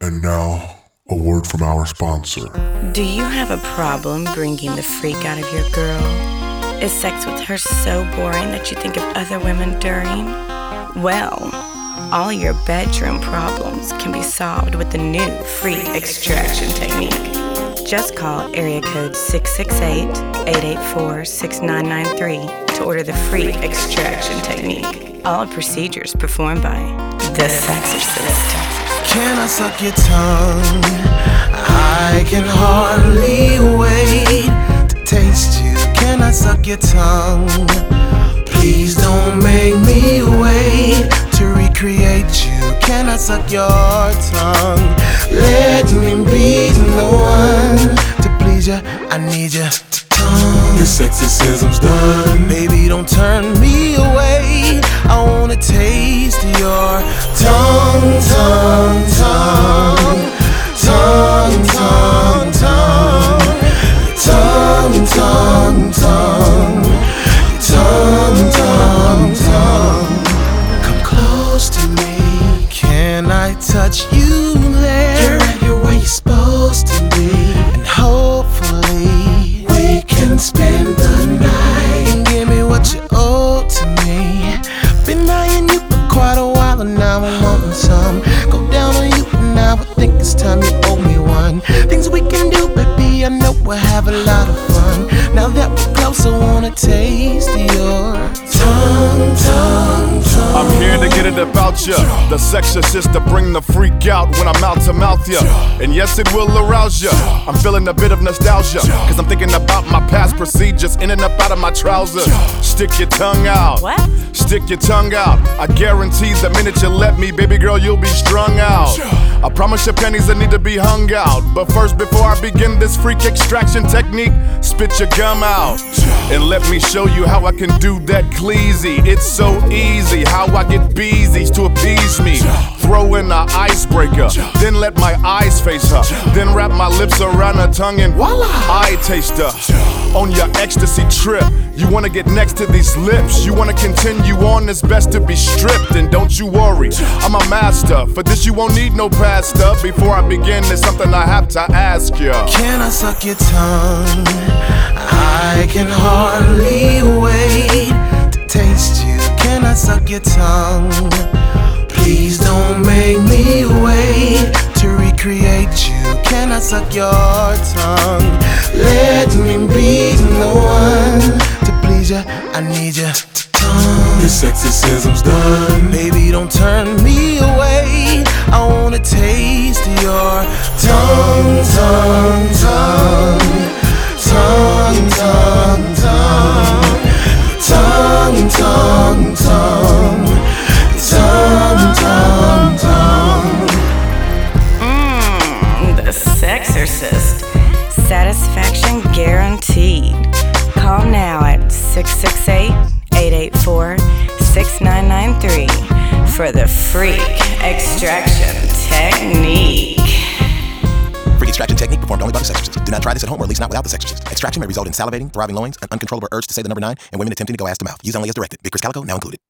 And now, a word from our sponsor. Do you have a problem bringing the freak out of your girl? Is sex with her so boring that you think of other women during? Well, all your bedroom problems can be solved with the new freak extraction technique. Just call area code 668-884-6993 to order the freak extraction technique. All procedures performed by The Sexorcist. Can I suck your tongue? I can hardly wait to taste you. Can I suck your tongue? Please don't make me wait to recreate you. Can I suck your tongue? Let me be the one to please you. I need you. Your sexycism's done. Baby, don't turn me away. I wanna taste your tongue, tongue, tongue, tongue, tongue, tongue, tongue, tongue, tongue, tongue, tongue, tongue. Come close to me. Can I touch you there? You're right here where you're supposed to be, and hopefully we can spend the night and give me what you owe to me. Been eyeing you for quite a while and now I'm wanting some. Go down on you and now I think it's time you owe me one. Things we can do, baby, I know we'll have a lot of fun. Now that we're close, I wanna taste your tongue, tongue, tongue. I'm here to get it about ya. The Sexorcist to bring the freak out when I'm out to mouth ya. And yes, it will arouse ya. I'm feeling a bit of nostalgia, cause I'm thinking about my past procedures in and up out of my trousers. Stick your tongue out. What? Stick your tongue out. I guarantee the minute you let me, baby girl, you'll be strung out. I promise your panties that need to be hung out. But first, before I begin this freak extraction technique, spit your gum out and let me show you how I can do that cleasy. It's so easy how I get beesies to appease me. Throw in an icebreaker, then let my eyes face her, then wrap my lips around her tongue and voila, I taste her. On your ecstasy trip, you wanna get next to these lips, you wanna continue on, it's best to be stripped. And don't you worry, I'm a master. For this you won't need no pasta. Before I begin, there's something I have to ask ya. Can I suck your tongue? I can hardly wait to taste you. Can I suck your tongue? Please don't make me wait to recreate you. Can I suck your tongue? Let me be the one to please you. I need you. Your sexycism's done. Baby, don't turn me away. I wanna taste your tongue, tongue, tongue, tongue, tongue, tongue, tongue, tongue, tongue, tongue, tongue, tongue. The Sexorcist. Satisfaction guaranteed. Call now at 668-884-6993 for the freak extraction technique. Freak extraction technique performed only by the Sexorcist. Do not try this at home, or at least not without the Sexorcist. Extraction may result in salivating, throbbing loins, an uncontrollable urge to say the number 9, and women attempting to go ass to mouth. Use only as directed. Big Chris Calico now included.